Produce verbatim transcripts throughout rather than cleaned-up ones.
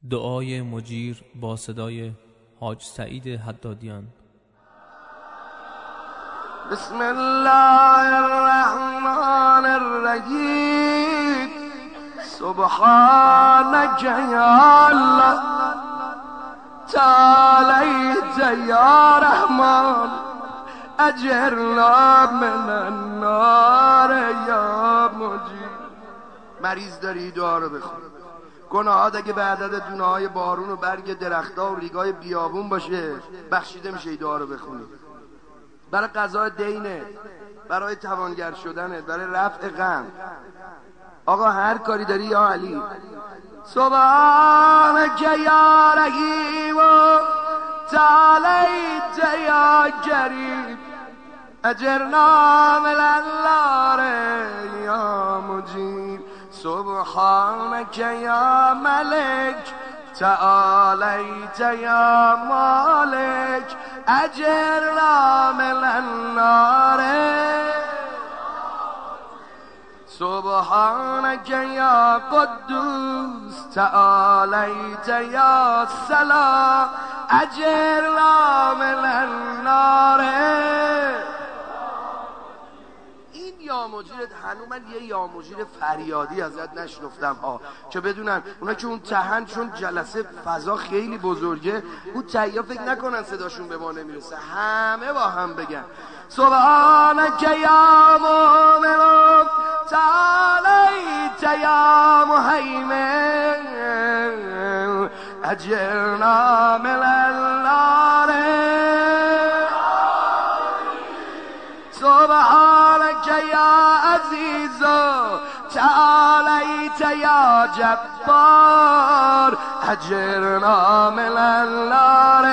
دعای مجیر با صدای حاج سعید حدادیان. بسم الله الرحمن الرحیم. سبحانك یا الله تعالیت یا رحمان اجرنا من النار یا مجیر. مریض داری دعا رو بخون. گناهات اگه به عدد دونه های بارون و برگ درختها و ریگای بیابون باشه بخشیده میشه. دعا رو بخونی برای قضای دینه، برای توانگر شدنه، برای رفع غم. آقا هر کاری داری یا علی. سبحانك یا رحیم و تعالیت یا کریم اجرنا من النار یا مجیر. سبحانك یا ملک تعالیت یا مالک اجرنا من النار. سبحانك یا قدوس تعالیت یا سلام اجرنا من النار. این یا مجیرت هنو من یه یا مجیر فریادی ازت نشنفتم ها، که بدونن اونا که اون تهن چون جلسه فضا خیلی بزرگه اون تهیا فکر نکنن صداشون به ما نمیرسه، همه با هم بگن سبحانك یا مؤمن تعالیت یا مهیمن اجرنا من النار. سبحانك یا عزیز تعالیت یا جبار اجرنا من النار.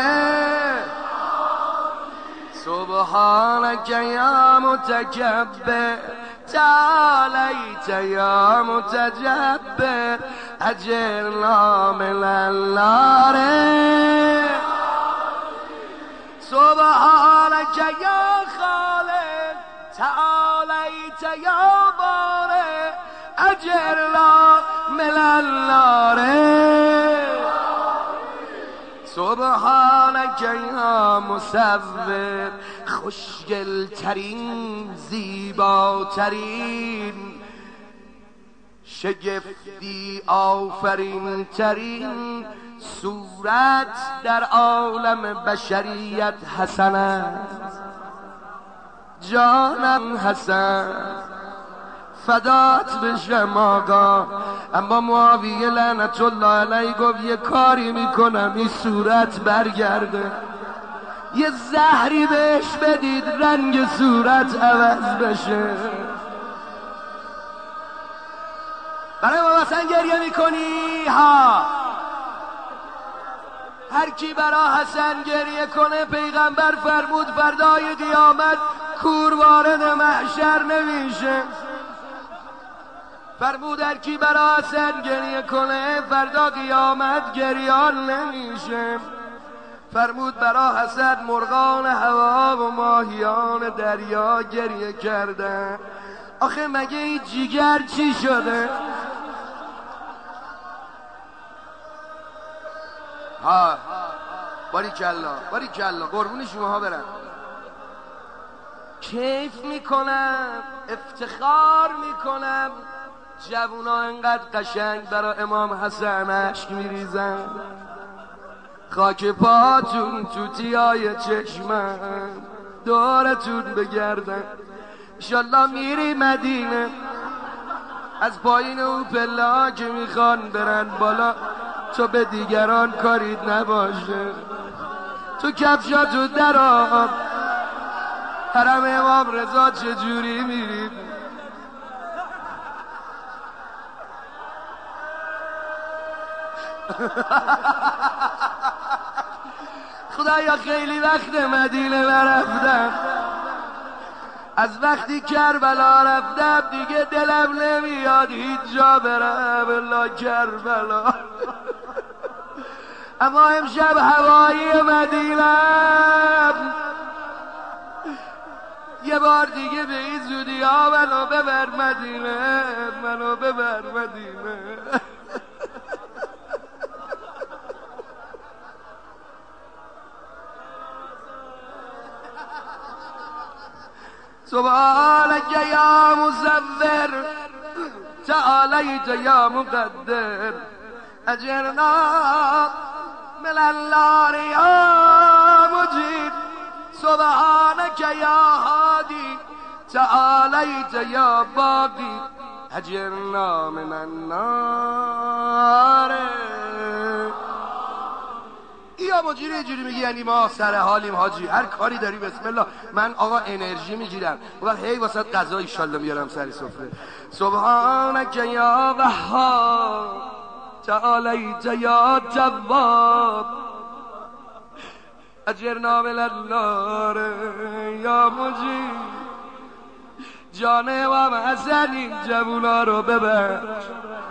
سبحانك یا متکبر تعالیت یا متجبر اجرنا من النار. سبحانك یا خالق تعالیت یا بارئ اجرنا من النار. سبحانك یا مصور خوشگل ترین زیباترین شگفتی آفرین ترین صورت در عالم بشریت حسن است. جانم حسن فدات بشم آقا. اما معاویه لعنت الله علیه گفت یه کاری میکنم این صورت برگرده، یه زهری بهش بدید رنگ صورت عوض بشه. برای ما مثلا گریه میکنی ها؟ هر کی برا حسن گریه کنه پیغمبر فرمود فردای قیامت کور وارد محشر نمیشه. فرمود هر کی برا حسن گریه کنه فردا قیامت گریان نمیشه. فرمود برا حسن مرغان هوا و ماهیان دریا گریه کردن. آخه مگه این جیگر چی شده؟ ها باریکالله باریکالله قربون شماها برم. کیف میکنم افتخار میکنم جوونا انقدر قشنگ برای امام حسن اشک میریزن. خاک پاتون توتیای چشمم دورتون بگردن. انشالله میری مدینه از پایین او پلا که میخوان برن بالا تو به دیگران کاریت نباشه. تو کفشاتو در آب حرم امام رضا چجوری میری؟ خدایا خیلی وقت مدینه نرفتم، از وقتی کربلا رفتم دیگه دلم نمیاد هیچ جا برم الا کربلا. اما امشب هوایی مدینه یه بار دیگه به این زودی ها منو ببر مدینه، منو ببر مدینه. سبحانك یا مصور تعالیت یا مقدر اجرنا من النار یا مجيب سبحانك یا هادی تعالیت یا باقی اجرنا من النار. یا مجری اینجوری میگی یعنی ما سر حالیم حاجی، هر کاری داری بسم الله. من آقا انرژی میگیرم وقت هی واسه غذا ان شاء الله میارم سر سفره. سبحانك یا وهاب تعالیت یا تواب اجرنا من النار یا مجیب. جان امام حسن این جوونا رو ببخش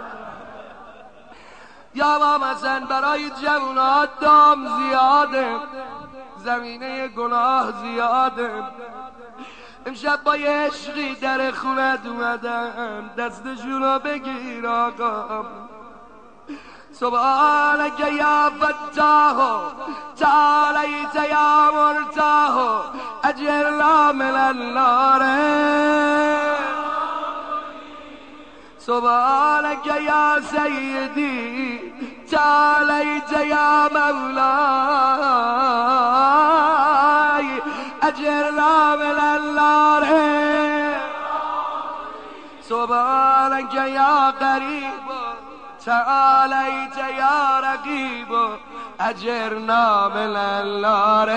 یا امام حسن، برای جوونا دام زیاده، زمینه گناه زیاده. امشب با یه عشقی در خونت اومدم، دستشون رو بگیر آقا. سبحانك یا فتاح تعالیت یا مرتاح اجرنا من النار. سبحانك یا سیدی تعالیت یا مولاي اجرنا من النار. سبحانك یا قریب تعالیت یا رقیب اجرنا من النار.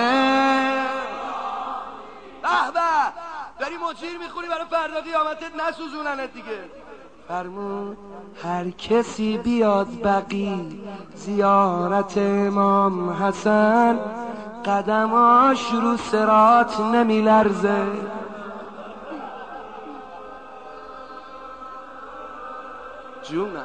به به داری مجیر میخونی برای فردا قیامتت نسوزوننت دیگه. فرمود هر کسی بیاد بقی زیارت امام حسن، قدماش رو صراط نمی لرزه. جونم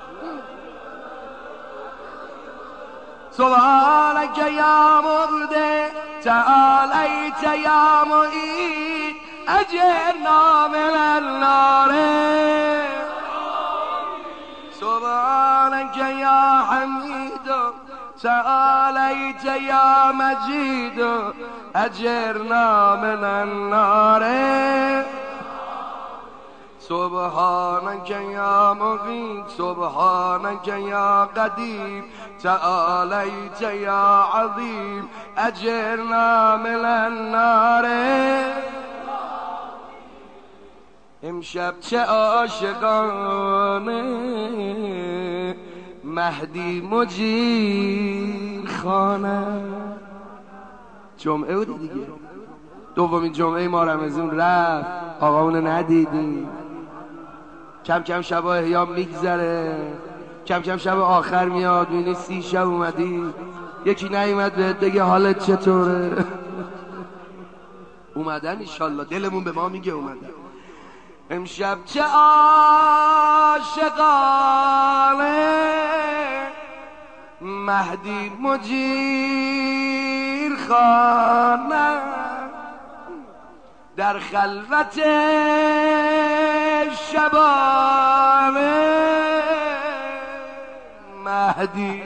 سبحانك یا مغده تعالیت یا معید اجرنا من النار. سبحانك یا حمید تعالیت یا مجید اجرنا من النار. سبحانك یا مغیث سبحانك یا قدیم تعالیت یا عظیم اجرنا من النار. امشب چه عاشقانه مهدی مجیر خانه. جمعه بود دیگه، دومین جمعه ما رمضان رفت، آقاونو ندیدیم. کم کم شب احیا میگذره، کم کم شب آخر میاد، میبینی سی شب اومدی یکی نیومد بهت بگه حالت چطوره. اومدن انشالله، دلمون به ما میگه اومدن. امشب چه عاشقانه مهدی مجیر خانه، در خلوت شبانه مهدی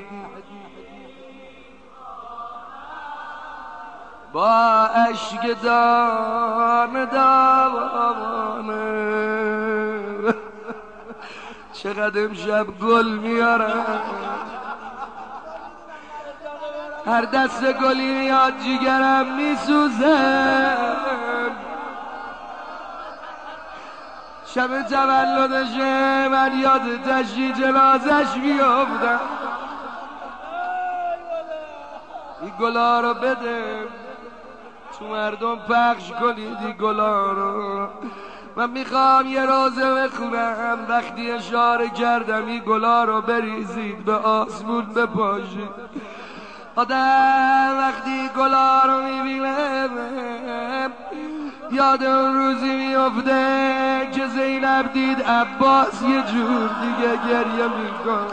با اشک دان دوانه. چقدر امشب گل میارم، هر دست گلی میاد جیگرم میسوزه. شب تولدشه من یاد تشییع جنازش میافتم. این گلا رو بده تو مردم پخش کنید، این گلا رو. من میخوام یه روزه بخونم وقتی اشاره کردم این گلا رو بریزید به آسمون بپاشید. آدم وقتی گلا رو میبینه یاد اون روزی میفته که زینب دید عباس یه جور دیگه گریه میکنه.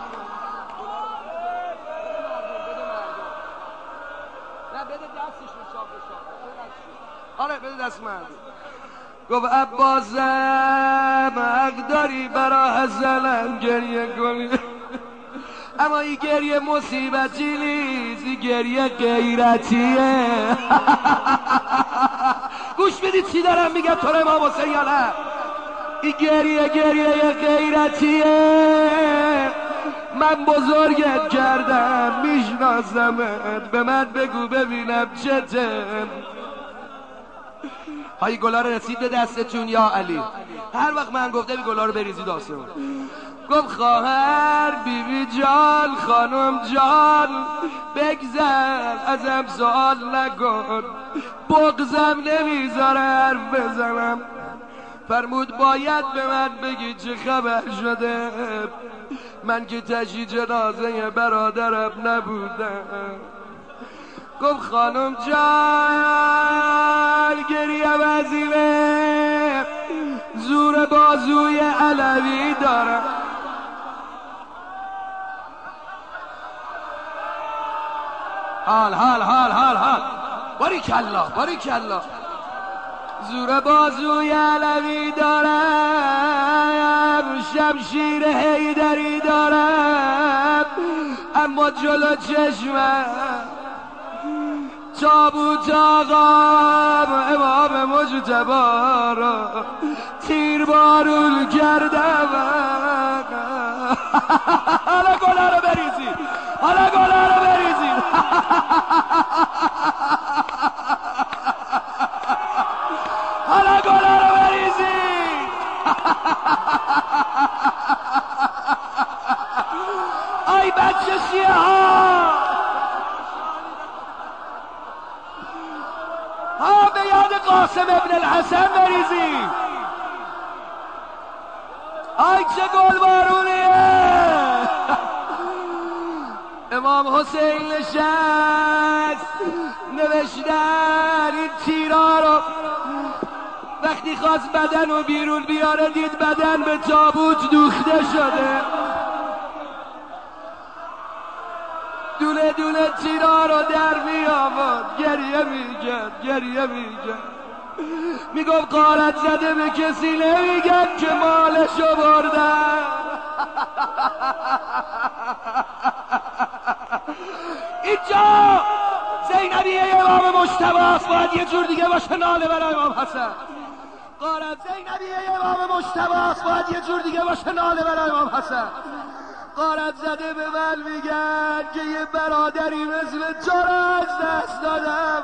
نه بده دستش رو شاپ شاپ. آره بده دست مردم. گفت عباسم حق داری برا حسنم گریه کنی، اما این گریه مصیبتی نیست، این گریه غیرتیه. گوش بدید چی دارم میگم تو امام حسین یا نه؟ این گریه گریه غیرتیه. من بزرگت کردم میشناسمت، به من بگو ببینم چته. های گلا رو رسید به دستتون یا علی؟ هر وقت من گفته بی گلا رو بریزید آسمون. گفت خواهر بیبی جان خانم جان بگذر ازم سوال نکن، بغزم نمیذاره حرف بزنم. فرمود باید به من بگی چه خبر شده، من که تشییع جنازه برادرم نبودم. گفت خانم جان گریه وزیره، زور بازوی علوی دارم. حال حال حال حال حال باریکالله باریکالله. زور بازوی علوی دارم، شمشیر حیدری دارم، اما جلو چشمم تابوت آقام امام مجتبی را تیر بارون کردم. حالا گلا رو بریزید، حالا گلا رو بریزید. حالا گلا رو بریزید. آی بچه شیعه ها، ها به یاد قاسم ابن الحسن بریزید. آی چه گلبارونیه. امام حسین نشست، نوشتن این تیرا رو وقتی خواست بدن رو بیرون بیاره دید بدن به تابوت دوخته شده. دونه دونه تیرا رو در می آورد، گریه میکرد گریه میکرد. میگفت غارت زده به کسی نمیگن که مالشو بردن. اینجا زینبیه امام مجتبی است، باید یه جور دیگه باشه ناله برای امام حسن. غارت زینبیه امام مجتبی است، باید یه جور دیگه باشه ناله برای امام حسن. غارت زده به من میگن که یه برادری مثل تو را از دست دادم.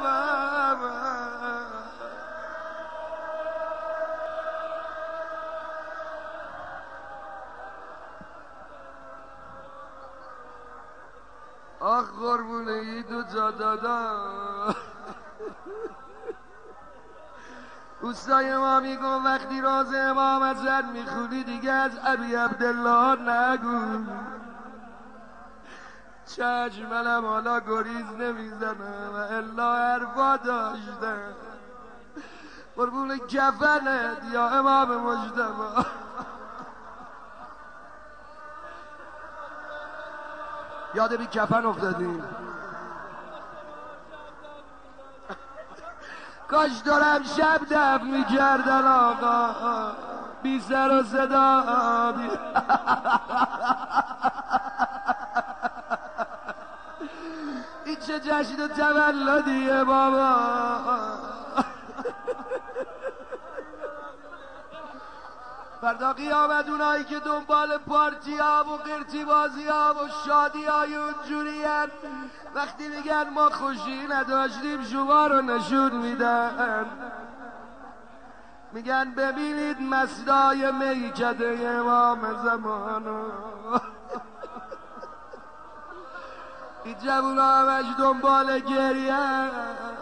آخ قربونه ای دو جا دادم. اوستای ما میگم وقتی راز امام حسن میخونی دیگه از ابی عبدالله نگو. چشمنم حالا گریز نمیزنم و الا حرفا داشتم. قربون کفنت یا امام مجتبی. یاد بی کفن افتادیم. کاش دارم شب دفع میکردن آقا، بی سر و صدا. این چه جشن تولدیه بابا. فردا قیامت اونایی که دنبال پارتی ها و قرتی بازی ها و شادی های اونجوری هن، وقتی میگن ما خوشی نداشتیم شما رو نشون میدن. میگن ببینید مصدای میکده امام زمانو. این جوون ها همش دنبال گریه.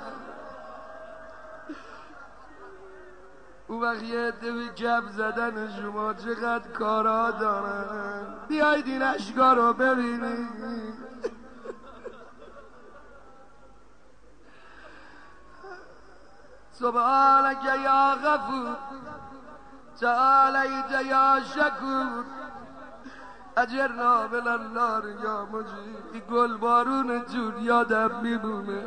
اون وقت یه عده به کف زدن شما چقدر کارا دارن. بیایید این اشکا رو ببینید. سبحانک یا غفور تعالیت یا شکور اجرنا من النار یا مجید. این گل بارون جون یادم میمونه.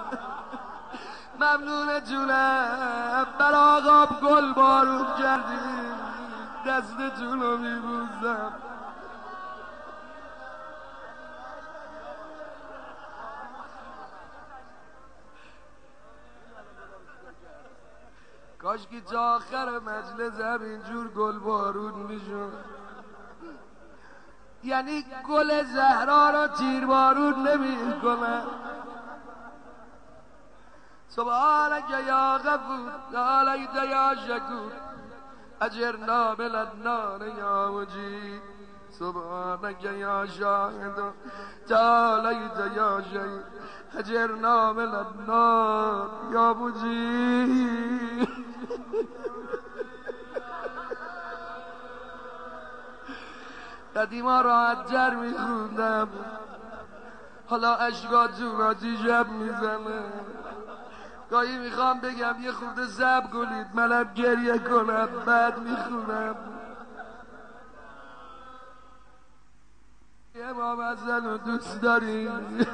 ممنون جونم بر آقام گل بارون کردیم، دستتون رو میبوزم. کاش که تا آخر مجلس همینجور گل بارون میشد، یعنی گل زهرا را تیر بارون نمی کنه. سبحانك یا غفور تعالیت یا شکور اجرنا من النار یا مجید. سبحانك یا شاهد تعالیت یا شهید اجرنا من النار یا مجید. قدیما راحت جر میخوندم، حالا اشکاتون آتیشم میزنه. گاهی میخوام بگم یه خورده صبر کنید منم گریه کنم بعد میخونم. امام حسن رو دوست داریم.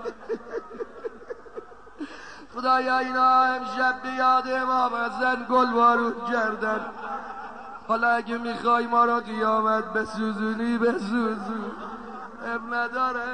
خدایا اینا امشب به یاد امام حسن گل بارون کردن، حالا اگه میخوای ما را قیامت بسوزونی بسوزون، اب نداره.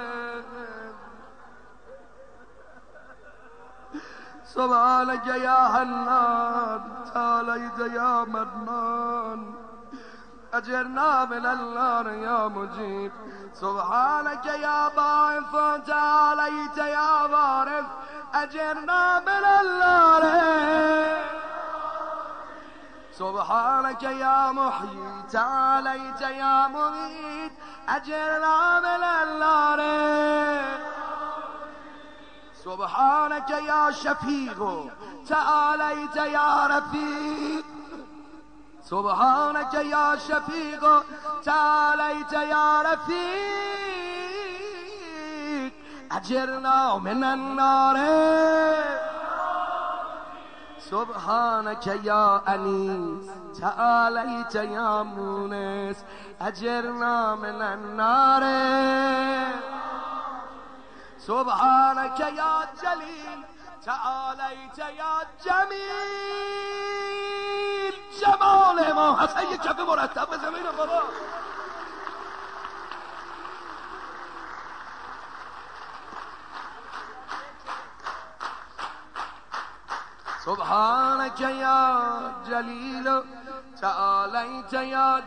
سبحانك یا حنان تعالیت یا منان اجرنا من النار یا مجیب. سبحانك یا باعث تعالیت یا وارث اجرنا من النار. سبحانك یا محیی تعالیت یا ممیت اجرنا من النار. سبحانك یا شفیق تعالیت یا رفیق. سبحانك یا شفیق تعالیت یا رفیق اجرنا من النار. سبحانك یا انیس تعالیت یا مونس اجرنا من النار. سبحانك یا جلیل تعالیت یا جمیل. جمال امام حسن یک کف مرتب به زمین بابا. سبحانك یا جلیل تعالیت یا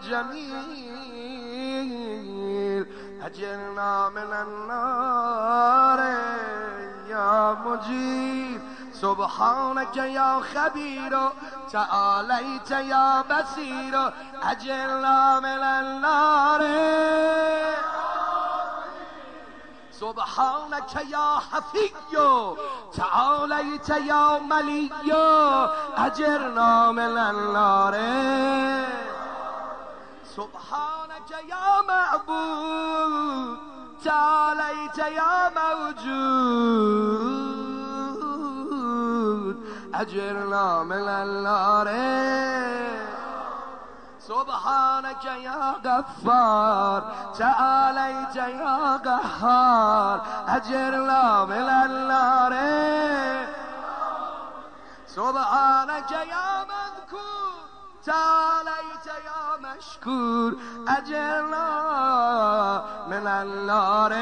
جمیل اجرنا من النار یا مجیب. سبحانك یا خبیر تعالیت یا بصیر اجرنا من النار. سبحانك یا حفی تعالیت یا ملی اجرنا من النار. سبحانك یا معبود تعالیت یا موجود اجرنا من النار. سبحانك یا غفار تعالیت یا قهار اجرنا من النار. سبحانك یا مذکور تعالیت یا مشکور اجرنا من النار.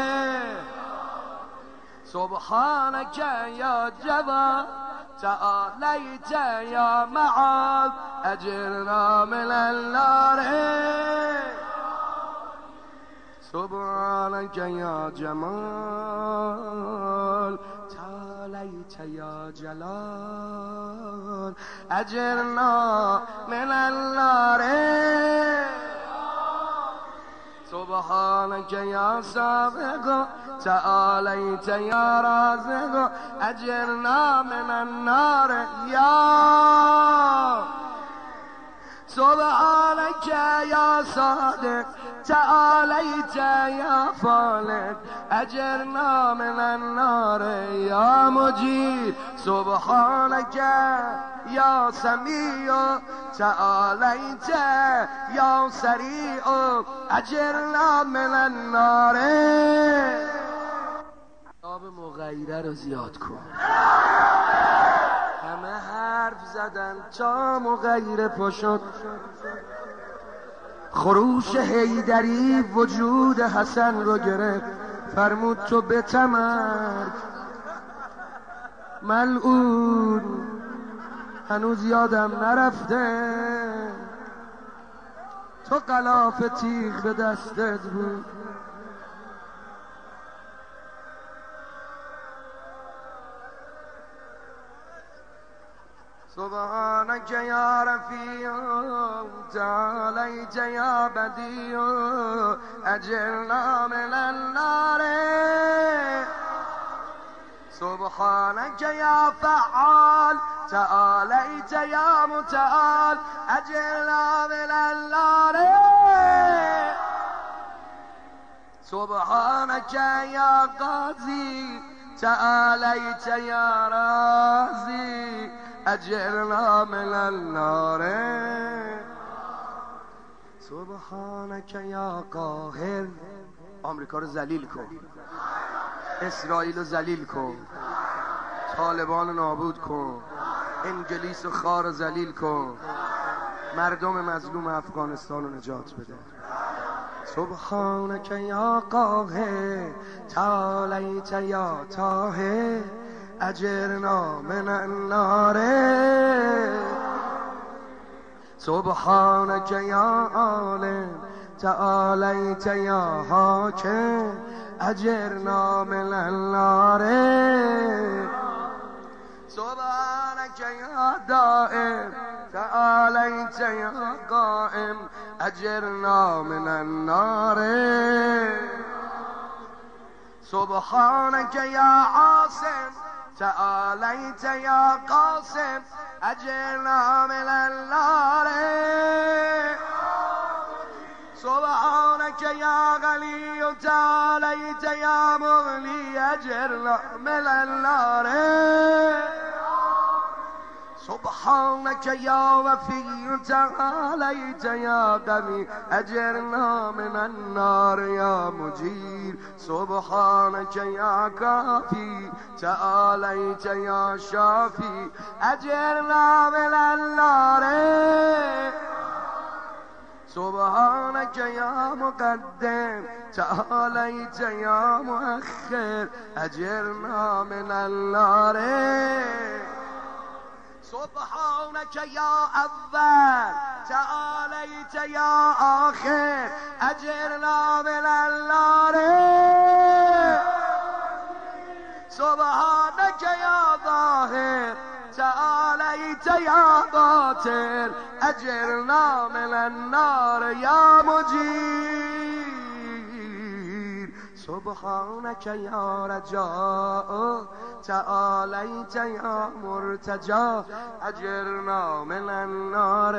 سبحانك یا جواد تعالیت یا معاذ اجرنا من النار. سبحانك یا جمال تعالیت یا جلال اجرنا من النار. سبحانك یا سابق تعالیت یا رازق اجرنا من النار. یا سبحانك یا صادق تعالیت یا فالق اجرنا من النار. یا مجید سبحانك یا سمیع تعالیت یا سریع اجرنا من النار. آب مغیره رو زیاد کن. همه حرف زدن تا مغیره پا شد. خروش حیدری وجود حسن رو گرفت، فرمود تو به تمرگ ملعون هنوز یادم نرفته تو غلاف تیغ به دستت بود. سبحانك يا رفيع تعاليت يا بديع أجرنا من النار. سبحانك يا فعال تعاليت يا متعال أجرنا من النار. سبحانك يا قاضي تعاليت يا رازي أجرنا من النار. سبحانك يا قاهر آمریکا رو ذلیل کن، اسرائیل رو ذلیل کن، طالبان رو نابود کن، انگلیس و خار رو ذلیل کن، مردم مظلوم افغانستان رو نجات بده. سبحانك يا قاهر تعاليت يا طاهر أجرنا من النار. سبحانك يا عالم تعاليت يا حاكم أجرنا من النار. سبحانك يا دائم تعاليت يا قائم أجرنا من النار. سبحانك يا عاصم تعاليت يا قاسم أجرنا من النار. سبحانك يا غني تعاليت يا مغني أجرنا من النار. سبحانك يا وفي تعاليت يا غني أجرنا من النار يا مجير. سبحانك يا كافي تعاليت يا شافي أجرنا من النار. سبحانك يا مقدم تعاليت يا مؤخر أجرنا من النار. سبحانك يا أول تعاليت يا آخر أجرنا من النار. سبحانك يا ظاهر تعاليت يا باطن أجرنا من النار يا مجير. سبحانك يا رجاء تعاليت يا مرتجى أجرنا من النار.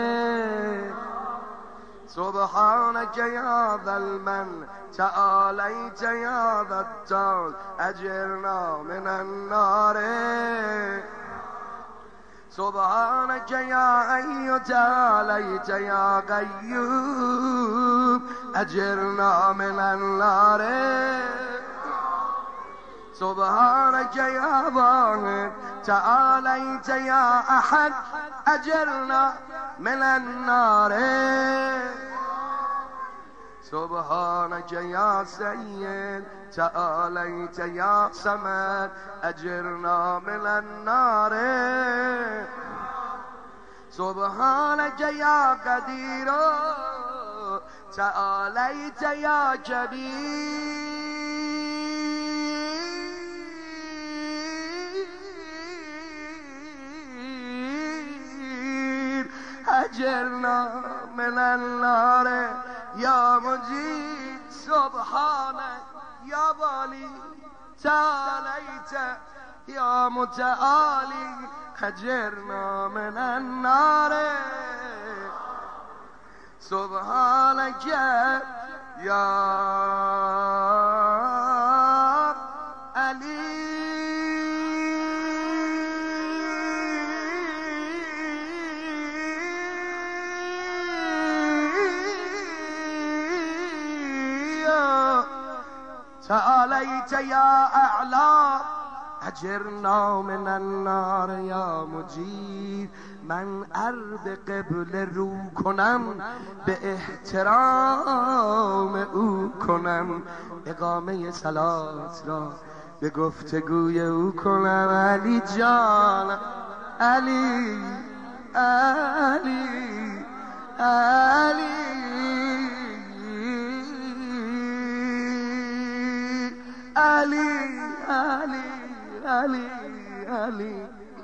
سبحانك يا ذا المن تعاليت يا ذا الطول أجرنا من النار. سبحانك يا حي تعاليت يا قيوم أجرنا من النار. سبحانك يا واحد تعاليت يا أحد أجرنا من النار. سبحانك يا سيد تعاليت يا صمد أجرنا من النار. سبحانك يا قدير تعاليت يا كبير أجرنا من النار يا مجيد. سبحانك يا والي تعاليت يا متعالي أجرنا من النار. سبحانك يا علي تعاليت يا أعلى أجرنا من النار يا مجيب. من عرض قبل رو کنم به احترام او کنم، اقامه صلات را به گفتگوی او کنم. علی جان علی علی علی علی علی علی علی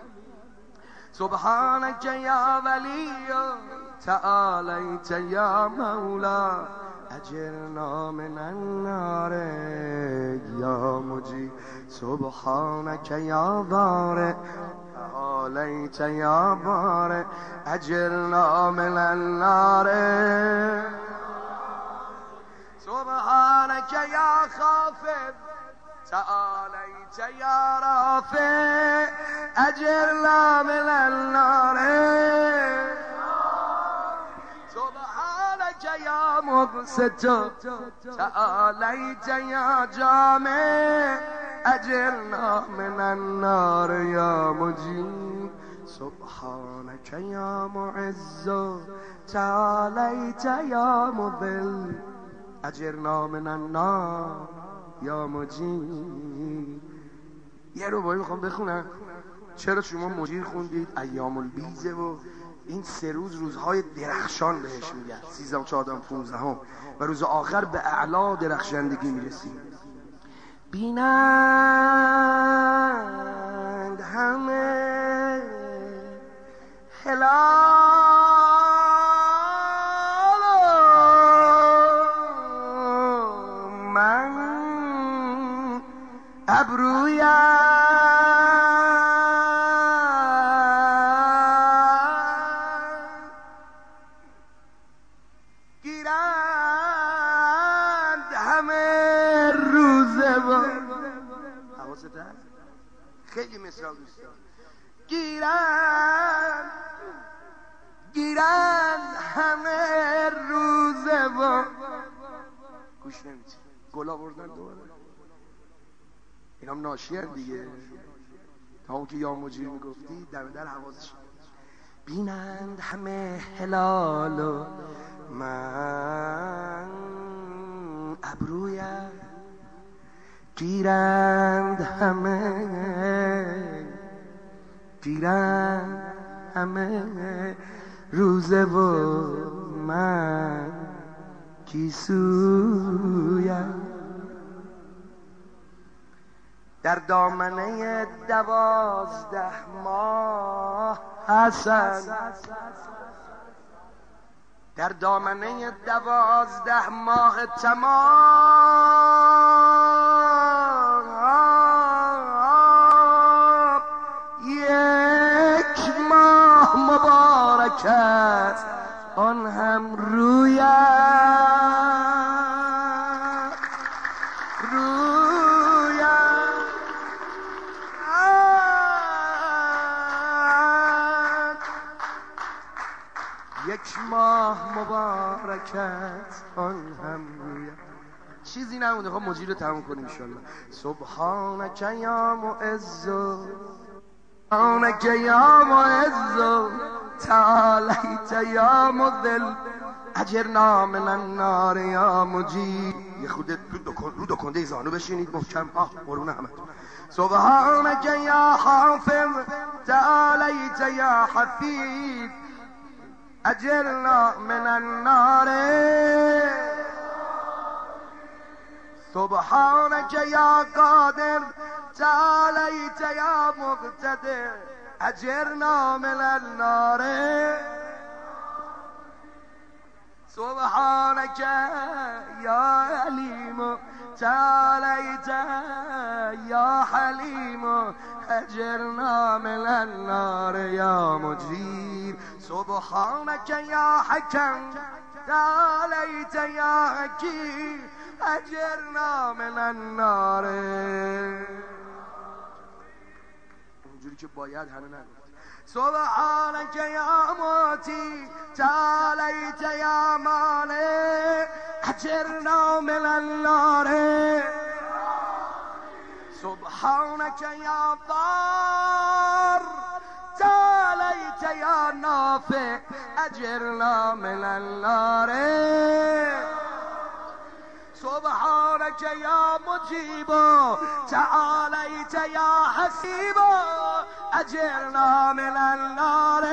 سبحانك يا ولي تعاليت يا مولا أجرنا من النار يا مجيب سبحانك يا بارئ تعاليت يا بارئ أجرنا من النار سبحانك يا خافض تعاليت يا رافع أجرنا من النار سبحانك يا مقسط تعاليت يا جامع أجرنا من النار يا مجيب سبحانك يا معز تعاليت يا مذل أجرنا من النار یا مجید. یه ربایی میخوام بخونم. چرا شما مجید خوندید؟ ایام البیزه و این سه روز روزهای درخشان بهش میگن، سیزدهم چهاردهم پونزدهم و روز آخر به اعلا درخشندگی میرسیم. بینند همه هلال ابرویم گیرند همه روزه با حواست هست؟ خیلی مثال دوست دارم. گیرند گیرند همه روزه با گوش نمیدی گلا بردن دوباره. این هم ناشی هست دیگه. تا اون که یا مجیر میگفتی در در حواسش بینند همه هلال و من ابرویم گیرند همه گیرند همه روزه و من کیسویم در دامنه دوازده ماه حسن در دامنه دوازده ماه تمام یک ماه مبارک است آن هم رویم یک ماه مبارکت آن هم رویم. چیزی نمونده. خب مجید رو تموم کنیم انشالله. سبحانک یا معز سبحانک یا معز تعالیت یا مذل اجرنا من النار یا مجید. یه خود رو دکنده زانو بشینید محکم. آه قرون احمد. سبحانک یا حافظ تعالیت یا حفیظ اجرنا من النار سبحانك يا قادر تعاليت يا مقتدر اجرنا من النار سبحانك يا عليم تعاليت يا حليم اجرنا من النار يا مجيب سبحانك يا حكم تعاليت يا حكيم اجرنا من النار. اونجوری که باید همه نگفت. سبحانك يا موتي تعاليت يا مانع اجرنا من النار سبحانك يا ضار تعاليت يا نافع اجرنا من النار سبحانك يا مجيب تعاليت يا حسيب اجرنا من النار.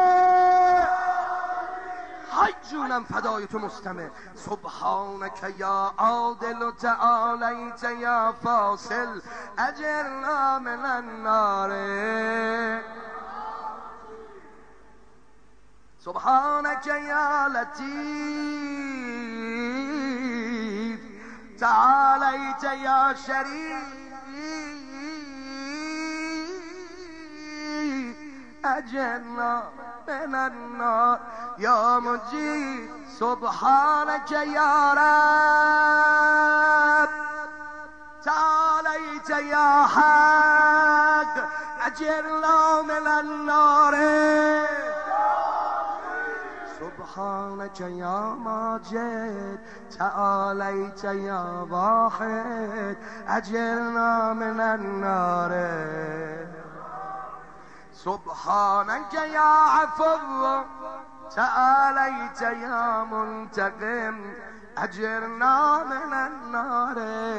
های جونم فدای تو مستمع. سبحانک یا عادل و تعالیت یا فاصل اجرنا من النار. سبحانک یا لطیف تعالیت یا شریف اجرنا من النار. یا مجید سبحانک یا رب تعالیت یا حق اجرنا من النار. سبحانک یا ماجد تعالیت یا واحد اجرنا من النار. سبحانک یا عفو تعالیت یا منتقم اجرنا من النار.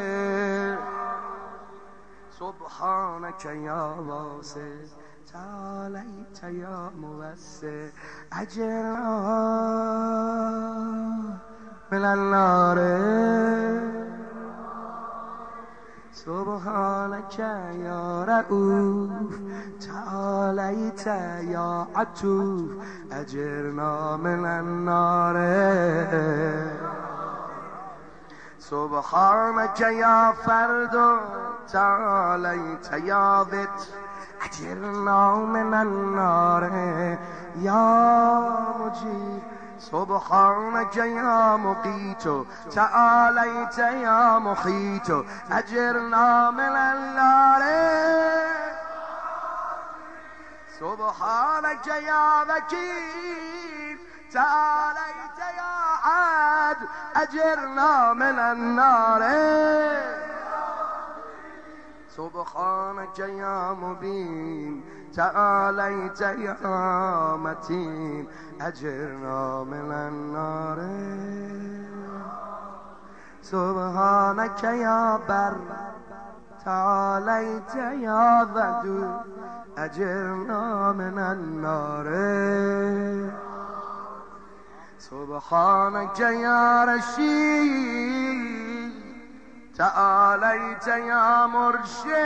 سبحانک یا واسع تعالیت یا موسع اجرنا من النار. سبحانک یا رؤوف تعالیت یا عطوف اجرنا من النار. سبحانک یا فرد تعالیت یا وتر اجرنا من النار. یا مجیب سبحانک یا مقیت تعالیت یا محیط اجرنا من النار. سبحانک یا وکیل تعالیت یا عدل اجرنا من النار. سبحانک یا مبین تعالیت یا متین اجرنا من النار. سبحانک یا بر تعالیت یا ودود اجرنا من النار. سبحانک یا رشید تعالیت یا مرشد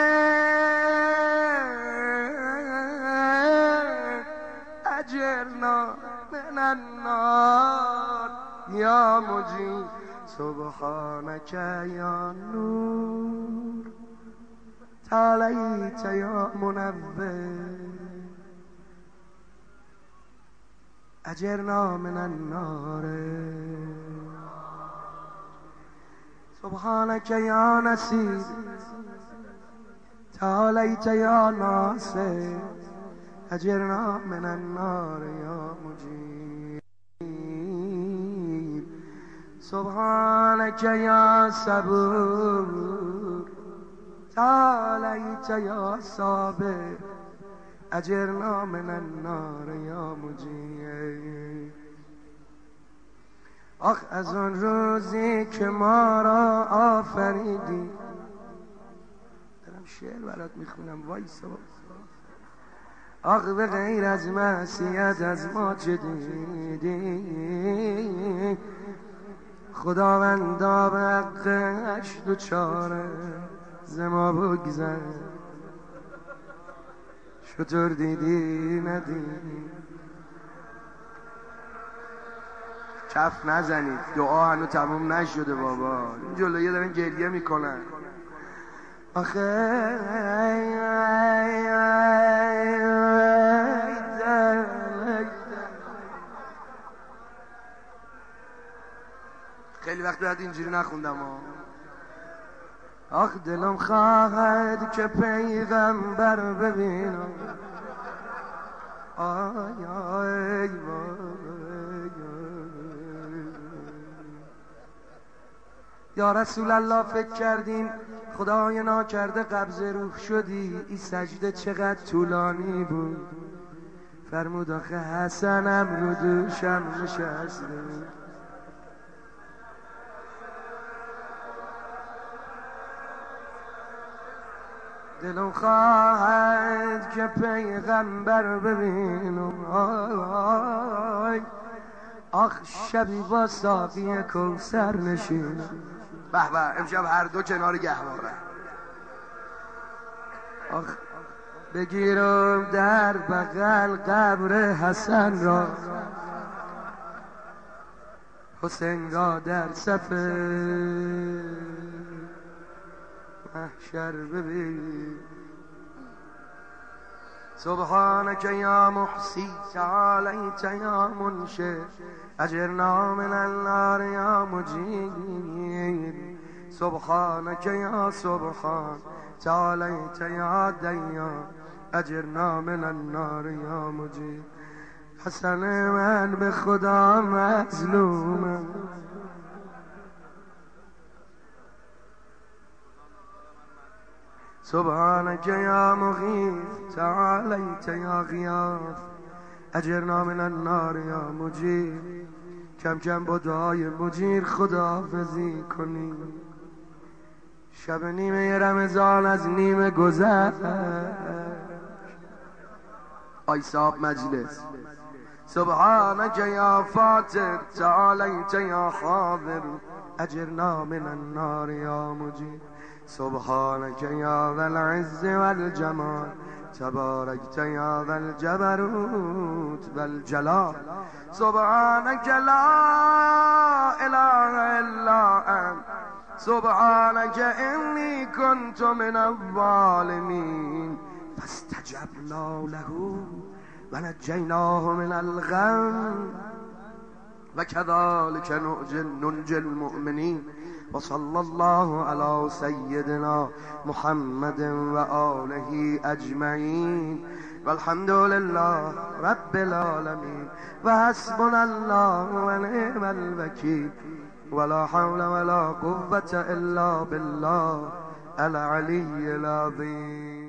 اجرنا من النار. یا مجید سبحانک یا نور تعالیت یا منور اجرنا من النار. سبحانک یا نصیر تعالیت یا ناصر اجرنا من النار. یا مجیب سبحانک یا صبور تعالیت یا صابر اجرنا من النار. یا مجیب آخ از اون روزی که ما را آفریدی. دارم شعر برات میخونم وایسا. آخ به غیر از معصیت از ما چه دیدی. خداوندا به حقش دو چاره ز ما بگذر. شطور دیدی ندیدی. کف نزنید دعا هنو تموم نشده بابا. این جلویه دارن گریه میکنن. آخه خیلی وقت بعد اینجوری نخوندم ها. آخ دلم خواهد که پیغمبر ببینم. آی آی یا رسول الله فکر کردیم خدای ناکرده قبض روح شدی. این سجده چقدر طولانی بود. فرمود آخه حسنم رو دوشم نشسته. دلم خواهد که پیغمبر ببینم، آی آخ شبی با ساقی کوثر نشینم. به به امشب هر دو کنار گهواره. آخ بگیرم در بغل قبر حسن را، حسین را در صف محشر ببین. سبحانك یا محسی تعالیت یا منشئ اجرنا من النار یا مجیر. سبحانك یا سبحان تعالیت یا دیان اجرنا من النار یا مجیر. حسن من به خدا مظلومم، سبحانك یا مغیث تعالیت یا غیاث اجرنا من النار یا مجیر. کم کم با دعای مجیر خداحافظی کنیم. شب نیمه رمضان از نیمه گذشت. آی صاحب مجلس. سبحانك یا فاطر تعالیت یا حاضر اجرنا من النار یا مجیر. سبحانك یا ذا العز والجمال تباركت یا ذا الجبروت والجلال. سبحانك لا اله الا انت سبحانك انی كنت من الظالمین. فاستجبنا له ونجیناه من الغم وكذلك ننجي المؤمنين. وصلى الله على سيدنا محمد وآله أجمعين والحمد لله رب العالمين. وحسبنا الله ونعم الوكيل ولا حول ولا قوة إلا بالله العلي العظيم.